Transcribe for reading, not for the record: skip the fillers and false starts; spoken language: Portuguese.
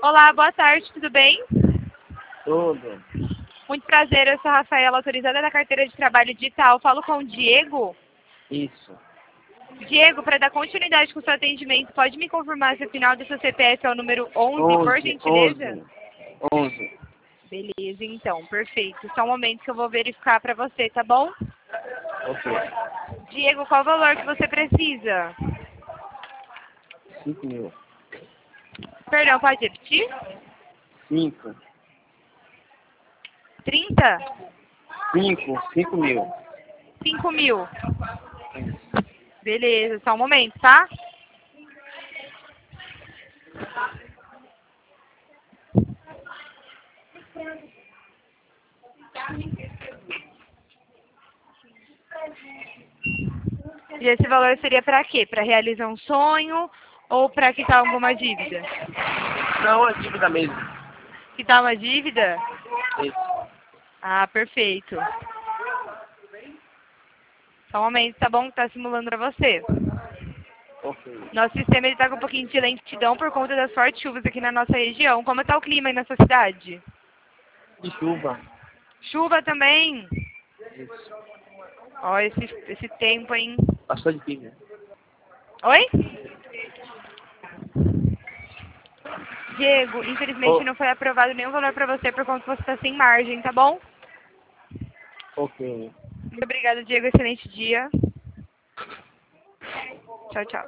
Olá, boa tarde, tudo bem? Tudo. Muito prazer, eu sou a Rafaela, autorizada da carteira de trabalho digital. Falo com o Diego. Isso. Diego, para dar continuidade com o seu atendimento, pode me confirmar se o final do seu CPF é o número 11, por 11, gentileza? 11. Beleza, então, perfeito. Só um momento que eu vou verificar para você, tá bom? Ok. Diego, qual o valor que você precisa? 5 mil. Perdão, pode repetir? 5. 30? 5 mil. 5 mil. Beleza, só um momento, tá? E esse valor seria para quê? Para realizar um sonho ou para quitar alguma dívida? Não, é dívida mesmo. Quitar uma dívida? Isso. Ah, perfeito. Só um momento, tá bom? Tá simulando para você. Ok. Nosso sistema está com um pouquinho de lentidão por conta das fortes chuvas aqui na nossa região. Como está o clima aí na sua cidade? De chuva. Chuva também? Isso. Ó, esse tempo, hein? Bastante dívida. Oi? Diego, infelizmente Oh, não foi aprovado nenhum valor para você por conta que você está sem margem, tá bom? ok. Muito obrigada, Diego. Excelente dia. Tchau, tchau.